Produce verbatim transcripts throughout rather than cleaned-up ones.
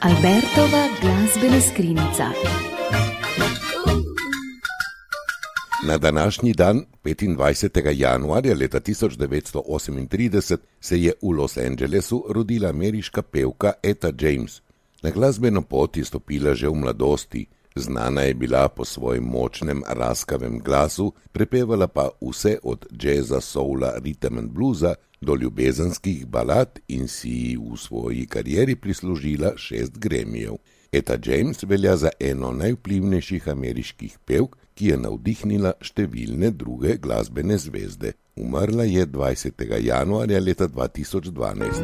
Albertova glasbena skrinjica. Na današnji dan, petindvajsetega januarja leta tisoč devetsto osemintrideset, se je v Los Angelesu rodila ameriška pevka Etta James. Na glasbeno pot je stopila že v mladosti. Znana je bila po svojem močnem, raskavem glasu, prepevala pa vse od džeza, soula, rhythm and bluesa do ljubezenskih balad in si v svoji karieri prislužila šest Grammyjev. Etta James velja za eno najvplivnejših ameriških pevk, ki je navdihnila številne druge glasbene zvezde. Umrla je dvajsetega januarja leta dva tisoč dvanajst.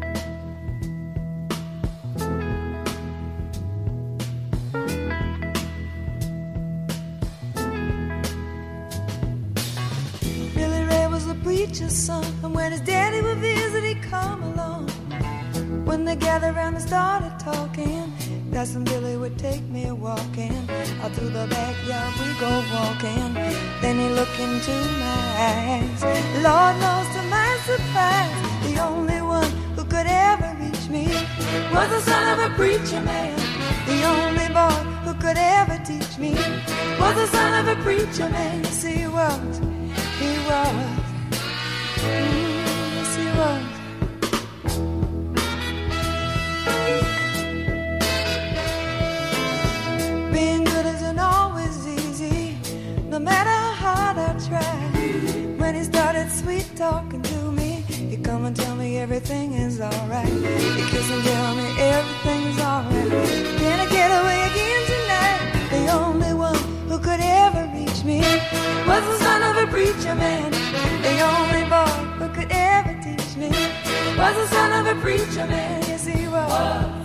Preacher's son, and when his daddy would visit, he'd come along. When they gathered around and started talking, Cousin Billy would take me walking. Out through the backyard we go walking. Then he looked into my eyes. Lord knows to my surprise, the only one who could ever reach me was the son of a preacher man. The only boy who could ever teach me was the son of a preacher man. Yes, he was, he was. Yes, he was. Being good isn't always easy, no matter how hard I try. When he started sweet talking to me, he'd come and tell me everything is alright. He'd kiss and tell me everything's alright. Can I get away again tonight? The only one who could ever reach me was the son of a preacher man. The only boy who could ever teach me was the son of a preacher man. Yes, he was.